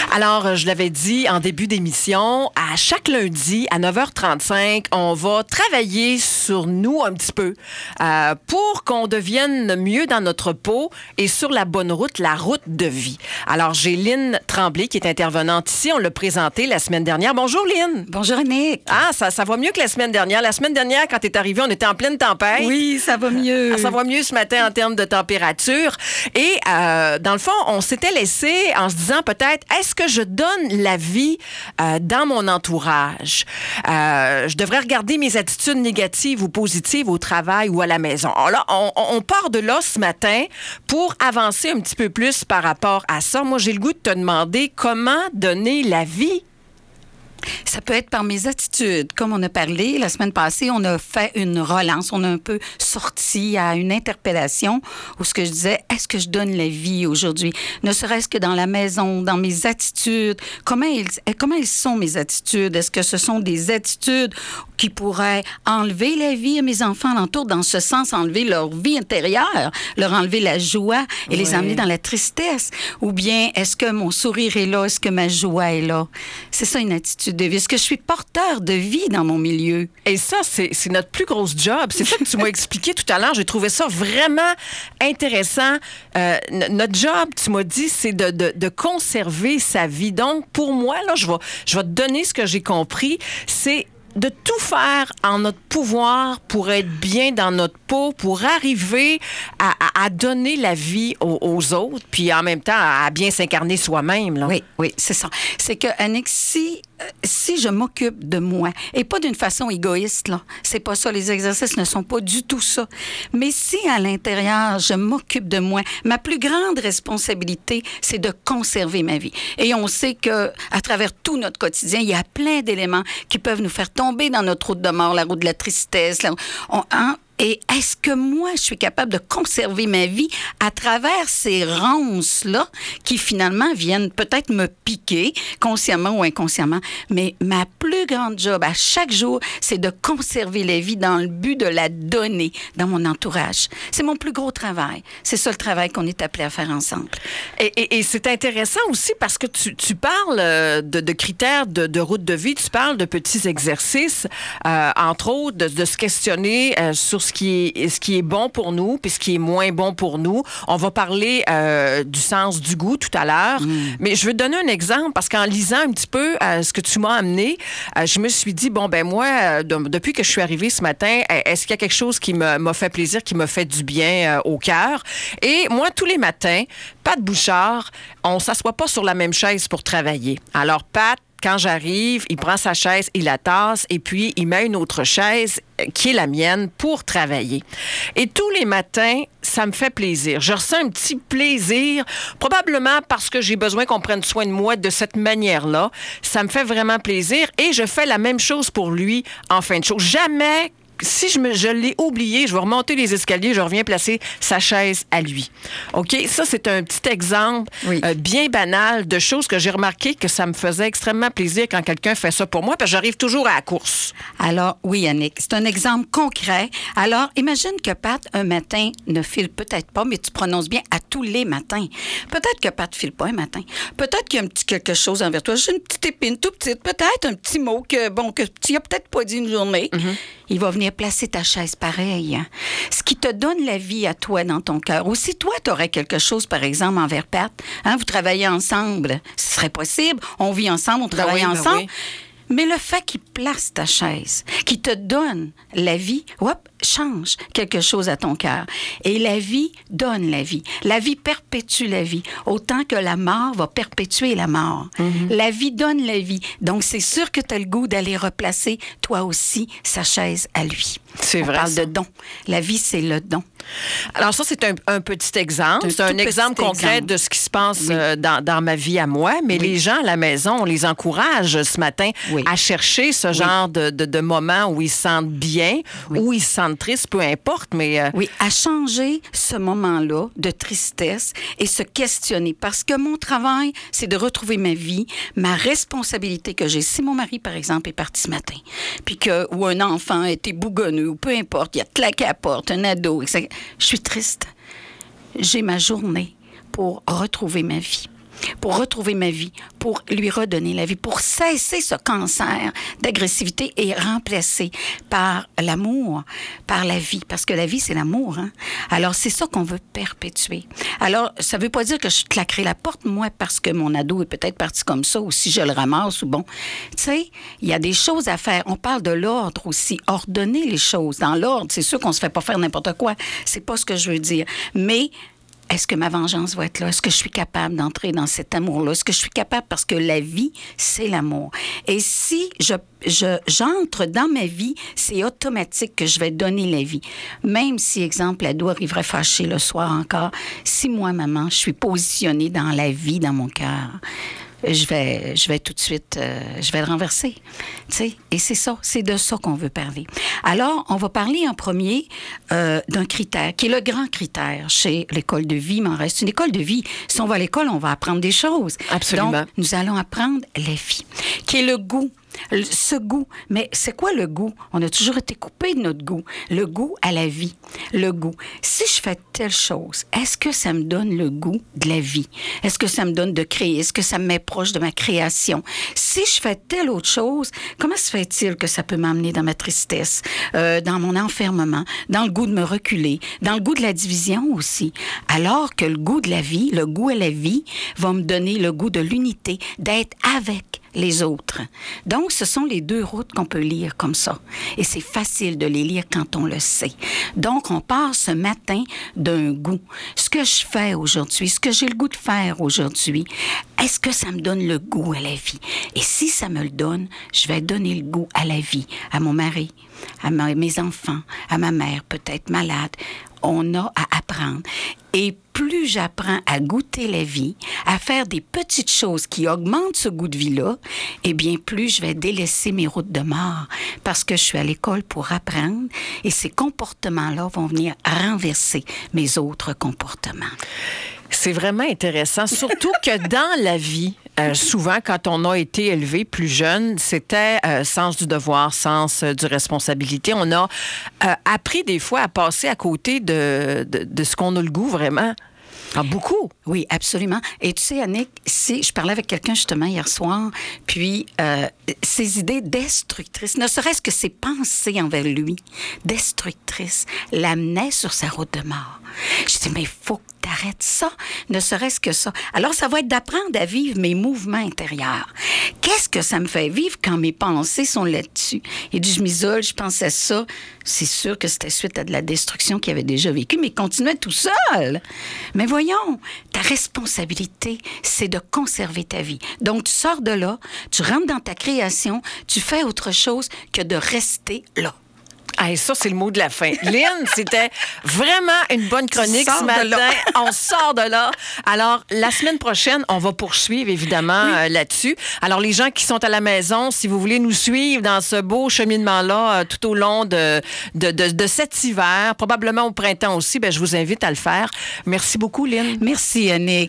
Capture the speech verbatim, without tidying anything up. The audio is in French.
Alors, je l'avais dit en début d'émission, à chaque lundi à neuf heures trente-cinq, on va travailler sur nous un petit peu euh, pour qu'on devienne mieux dans notre peau et sur la bonne route, la route de vie. Alors, j'ai Lynn Tremblay qui est intervenante ici. On l'a présentée la semaine dernière. Bonjour, Lynn. Bonjour, Annick. Ah, ça, ça va mieux que la semaine dernière. La semaine dernière, quand tu es arrivée, on était en pleine tempête. Oui, ça va mieux. Ah, ça va mieux ce matin en termes de température. Et euh, dans le fond, on s'était laissé en se disant peut-être, est-ce que je donne la vie euh, dans mon entourage? Euh, je devrais regarder mes attitudes négatives ou positives au travail ou à la maison. Alors là, on, on part de là ce matin pour avancer un petit peu plus par rapport à ça. Moi, j'ai le goût de te demander comment donner la vie. Ça peut être par mes attitudes. Comme on a parlé la semaine passée, on a fait une relance. On a un peu sorti à une interpellation où ce que je disais, est-ce que je donne la vie aujourd'hui? Ne serait-ce que dans la maison, dans mes attitudes. Comment ils, comment elles sont mes attitudes? Est-ce que ce sont des attitudes qui pourraient enlever la vie à mes enfants alentour, dans ce sens, enlever leur vie intérieure, leur enlever la joie et oui. les emmener dans la tristesse? Ou bien, est-ce que mon sourire est là? Est-ce que ma joie est là? C'est ça une attitude de vie. Est-ce que je suis porteur de vie dans mon milieu? Et ça, c'est, c'est notre plus grosse job. C'est ça que tu m'as expliqué tout à l'heure. J'ai trouvé ça vraiment intéressant. Euh, n- notre job, tu m'as dit, c'est de, de, de conserver sa vie. Donc, pour moi, là, je vais, je vais te donner ce que j'ai compris. C'est de tout faire en notre pouvoir pour être bien dans notre peau, pour arriver à, à, à donner la vie aux, aux autres, puis en même temps à, à bien s'incarner soi-même. Là. Oui, oui, c'est ça. C'est que, Annick, si, euh, si je m'occupe de moi, et pas d'une façon égoïste, là, c'est pas ça, les exercices ne sont pas du tout ça, mais si à l'intérieur, je m'occupe de moi, ma plus grande responsabilité, c'est de conserver ma vie. Et on sait que à travers tout notre quotidien, il y a plein d'éléments qui peuvent nous faire tomber dans notre route de mort, la route de la tristesse. Là, on, hein? Et est-ce que moi, je suis capable de conserver ma vie à travers ces ronces-là qui, finalement, viennent peut-être me piquer, consciemment ou inconsciemment? Mais ma plus grande job à chaque jour, c'est de conserver la vie dans le but de la donner dans mon entourage. C'est mon plus gros travail. C'est ça le travail qu'on est appelé à faire ensemble. Et, et, et c'est intéressant aussi parce que tu, tu parles de, de critères de, de route de vie, tu parles de petits exercices, euh, entre autres, de, de se questionner euh, sur ce qui est, ce qui est bon pour nous puis ce qui est moins bon pour nous. On va parler euh, du sens du goût tout à l'heure, mmh. mais je veux te donner un exemple parce qu'en lisant un petit peu euh, ce que tu m'as amené, euh, je me suis dit, bon, ben moi, euh, de, depuis que je suis arrivée ce matin, est-ce qu'il y a quelque chose qui me, m'a fait plaisir, qui m'a fait du bien euh, au cœur? Et moi, tous les matins, Pat Bouchard, on s'assoit pas sur la même chaise pour travailler. Alors, Pat, quand j'arrive, il prend sa chaise, il la tasse et puis il met une autre chaise qui est la mienne pour travailler. Et tous les matins, ça me fait plaisir. Je ressens un petit plaisir, probablement parce que j'ai besoin qu'on prenne soin de moi de cette manière-là. Ça me fait vraiment plaisir et je fais la même chose pour lui en fin de show. Jamais si je, me, je l'ai oublié, je vais remonter les escaliers, je reviens placer sa chaise à lui. OK? Ça, c'est un petit exemple oui. euh, bien banal de choses que j'ai remarqué que ça me faisait extrêmement plaisir quand quelqu'un fait ça pour moi, parce que j'arrive toujours à la course. Alors, oui, Annick, c'est un exemple concret. Alors, imagine que Pat, un matin, ne file peut-être pas, mais tu prononces bien à tous les matins. Peut-être que Pat ne file pas un matin. Peut-être qu'il y a un petit quelque chose envers toi. J'ai une petite épine tout petite. Peut-être un petit mot que, bon, que tu n'as peut-être pas dit une journée. Mm-hmm. Il va venir placer ta chaise pareil. Ce qui te donne la vie à toi dans ton cœur. Ou si toi, tu aurais quelque chose, par exemple, envers Pat, hein, vous travaillez ensemble, ce serait possible. On vit ensemble, on travaille ben oui, ensemble. Ben oui. Mais le fait qu'il place ta chaise, qu'il te donne la vie, hop, change quelque chose à ton cœur. Et la vie donne la vie. La vie perpétue la vie, autant que la mort va perpétuer la mort. Mm-hmm. La vie donne la vie. Donc, c'est sûr que tu as le goût d'aller replacer, toi aussi, sa chaise à lui. C'est On vrai. On parle ça. de don. La vie, c'est le don. Alors ça, c'est un, un petit exemple. Un c'est un exemple concret exemple. de ce qui se passe oui. euh, dans, dans ma vie à moi. Mais oui. les gens à la maison, on les encourage ce matin oui. à chercher ce oui. genre de, de, de moments où ils se sentent bien, oui. où ils se sentent tristes, peu importe. Mais euh... Oui, à changer ce moment-là de tristesse et se questionner. Parce que mon travail, c'est de retrouver ma vie, ma responsabilité que j'ai. Si mon mari, par exemple, est parti ce matin, puis que, ou un enfant a été bougonneux, ou peu importe, il a claqué à la porte, un ado, et cetera, je suis triste. J'ai ma journée pour retrouver ma vie. pour retrouver ma vie, pour lui redonner la vie, pour cesser ce cancer d'agressivité et remplacer par l'amour, par la vie. Parce que la vie, c'est l'amour. Hein? Alors, c'est ça qu'on veut perpétuer. Alors, ça ne veut pas dire que je claquerai la porte, moi, parce que mon ado est peut-être parti comme ça, ou si je le ramasse, ou bon. Tu sais, il y a des choses à faire. On parle de l'ordre aussi. Ordonner les choses. Dans l'ordre, c'est sûr qu'on ne se fait pas faire n'importe quoi. C'est pas ce que je veux dire. Mais est-ce que ma vengeance va être là? Est-ce que je suis capable d'entrer dans cet amour-là? Est-ce que je suis capable? Parce que la vie, c'est l'amour. Et si je, je, j'entre dans ma vie, c'est automatique que je vais donner la vie. Même si, exemple, l'ado arriverait fâché le soir encore, si moi, maman, je suis positionnée dans la vie, dans mon cœur, je vais, je vais tout de suite, euh, je vais le renverser. Tu sais? Et c'est ça, c'est de ça qu'on veut parler. Alors, on va parler en premier euh, d'un critère, qui est le grand critère chez l'école de vie, mais en reste une école de vie. Si on va à l'école, on va apprendre des choses. Absolument. Donc, nous allons apprendre la vie, qui est le goût. Ce goût, mais c'est quoi le goût? On a toujours été coupé de notre goût. Le goût à la vie. Le goût. Si je fais telle chose, est-ce que ça me donne le goût de la vie? Est-ce que ça me donne de créer? Est-ce que ça me met proche de ma création? Si je fais telle autre chose, comment se fait-il que ça peut m'amener dans ma tristesse, euh, dans mon enfermement, dans le goût de me reculer, dans le goût de la division aussi? Alors que le goût de la vie, le goût à la vie, va me donner le goût de l'unité, d'être avec les autres. Donc, ce sont les deux routes qu'on peut lire comme ça. Et c'est facile de les lire quand on le sait. Donc, on part ce matin d'un goût. Ce que je fais aujourd'hui, ce que j'ai le goût de faire aujourd'hui, est-ce que ça me donne le goût à la vie? Et si ça me le donne, je vais donner le goût à la vie, à mon mari, à ma, mes enfants, à ma mère, peut-être malade. On a à apprendre. Et plus j'apprends à goûter la vie, à faire des petites choses qui augmentent ce goût de vie-là, eh bien, plus je vais délaisser mes routes de mort parce que je suis à l'école pour apprendre et ces comportements-là vont venir renverser mes autres comportements. C'est vraiment intéressant, surtout que dans la vie, euh, souvent, quand on a été élevé plus jeune, c'était euh, sens du devoir, sens euh, du responsabilité. On a euh, appris des fois à passer à côté de, de, de ce qu'on a le goût vraiment. Ah, beaucoup. Oui, absolument. Et tu sais, Annick, si je parlais avec quelqu'un justement hier soir, puis euh, ses idées destructrices, ne serait-ce que ses pensées envers lui, destructrices, l'amenaient sur sa route de mort. Je dis, mais il faut que tu arrêtes ça, ne serait-ce que ça. Alors, ça va être d'apprendre à vivre mes mouvements intérieurs. Qu'est-ce que ça me fait vivre quand mes pensées sont là-dessus? Il dit, je m'isole, je pense à ça. C'est sûr que c'était suite à de la destruction qu'il avait déjà vécue, mais il continuait tout seul. Mais voyons, ta responsabilité, c'est de conserver ta vie. Donc, tu sors de là, tu rentres dans ta création, tu fais autre chose que de rester là. Ah, ça, c'est le mot de la fin. Lynn, c'était vraiment une bonne chronique ce matin. On sort de là. Alors, la semaine prochaine, on va poursuivre, évidemment, oui. euh, là-dessus. Alors, les gens qui sont à la maison, si vous voulez nous suivre dans ce beau cheminement-là euh, tout au long de, de, de, de cet hiver, probablement au printemps aussi, ben, je vous invite à le faire. Merci beaucoup, Lynn. Merci, Annick.